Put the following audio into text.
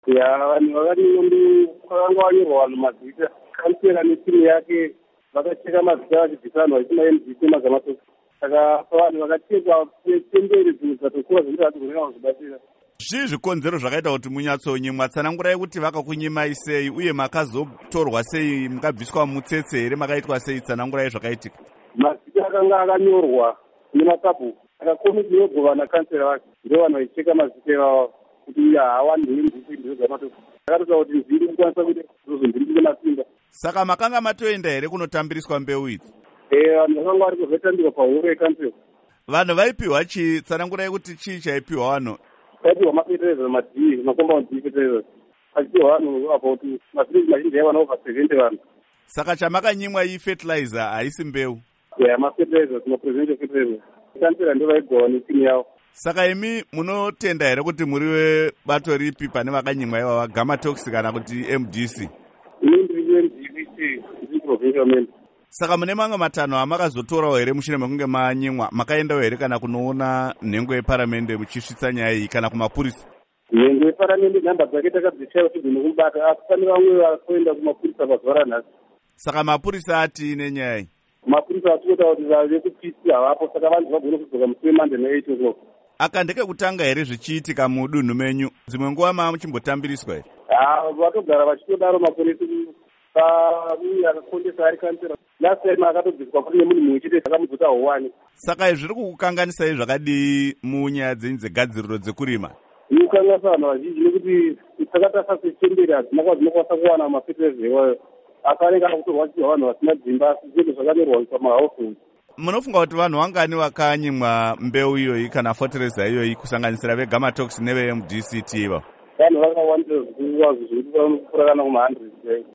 ya vanhu vakati kwakanga wanyorwa vanhu mazita kansera netimu yake vakacheka mazita vachibvisa vanhu vachina MDC magamatosi. Saka vanhu vakachekwa tenderi dzimwe dzatokura zvekuti vatogona kuzvibatsira. Zvii zvikonzero zvakaita kuti munyatsonyimwa? Tsanangurai kuti vakakunyimai sei uye makazotorwa sei, mukabviswa mutsetse here, makaitwa sei? Tsanangurai zvakaitika. Mazita akanga akanyorwa nemasabhuku akakomiti yogovana kansera vake ndio vanhu vaicheka mazita ivavo kuti hawani ndiri ndizogamato akatotaura kuti ndiri kukwanisa kuti ndozondiri masimba. Saka makanga matoenda here kunotambiriswa mbeu idzi? Vanhu vakanga vari kuzotambirwa pahuro yekansera. Vanhu vaipiwa chii? Tsanangurai kuti chii chaipiwa vanhu? Vaipiwa mafertilizer madhii, makombaundi fertilizer. Achipiwa vanhu about mavhiliji mazhinji aiva over 70 vanhu. Saka chamakanyimwa iyi fertilizer haisi mbeu? Mafertilizer, mapresidential fertilizer. Kansera ndio vaigova netimu yavo. Saka imi munotenda here kuti muri webato ripi pane vakanyimwa ivava, Gamatox kana kuti MDC? Ini ndiri MDC, ndiri provincial member. Saka mune mamwe matanho amakazotorawo here mushure mekunge manyimwa? Makaendawo here kana kunoona nhengo yeparamende muchisvitsa nyaya iyi kana kumapurisa? Nhengo yeparamende nhamba dzake takadzishaya kuti nokumubata, asi pane vamwe vakuenda kumapurisa pazuva ranhasi. Saka mapurisa ati nenyaya iyi? Mapurisa atinotaura kuti vekupisi havapo, saka vanhu vagone kudzoka musi weMonday na8 o'clock. Aka ndekekutanga here zvichiitika mudunhu menyu? Dzimwe nguva muchimbotambiriswa here? Vatogara vachitodaro mapolisi pauye akakondesa ari kansera. Last time akatobviswa kuri nemunhu mumwe chete akamudzota howani. Saka zviri kukukanganisai zvakadii munyaya dzenyu dzegadziriro dzekurima? Inokanganisa vanhu vazhinji nekuti takatasa sechemberi hadzina kwadzinokwanisa kuwana mafertilizer iwayo. Asi anenge ari kutorwa chiwa vanhu vasina dzimba, asi zvinhu zvakanyorwa pamahousehold. Munofunga kuti vanhu vangani vakanyimwa mbeu iyoyi kana fertilizer iyoyi kusanganisira veGamatox neve MDC tiva? Vanhu vakawandira zvinova zviri kupfuura kana kuma 100.